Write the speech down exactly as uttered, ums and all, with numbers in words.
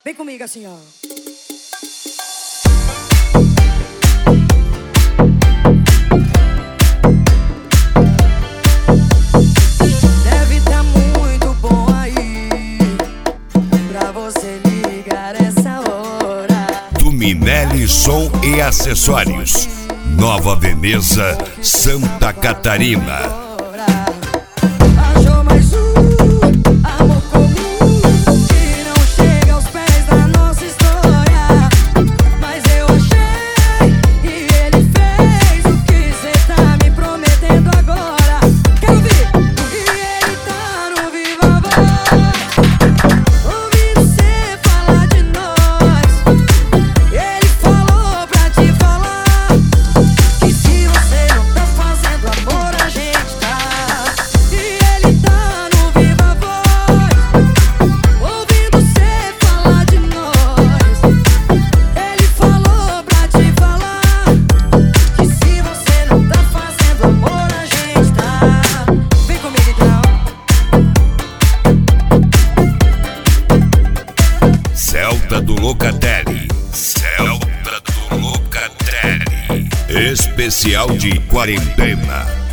Vem comigo assim, ó. Deve tá muito bom aí pra você ligar essa hora. Tuminelli Som e Acessórios, Nova Veneza, Santa Catarina. Achou mais um amor comum que não chega aos pés da nossa história. Mas eu achei e ele fez o que cê tá me prometendo agora. Quero ouvir! E ele tá no Viva Voz, ouvindo cê falar de nós. Ele falou pra te falar que se você não tá fazendo amor, a gente tá. E ele tá no Viva Voz, ouvindo cê falar de nós. Ele falou pra te falar que se você não tá fazendo amor, a gente tá. Vem comigo então. Celta do Locatelli, Celta do Locatelli, especial de quarentena.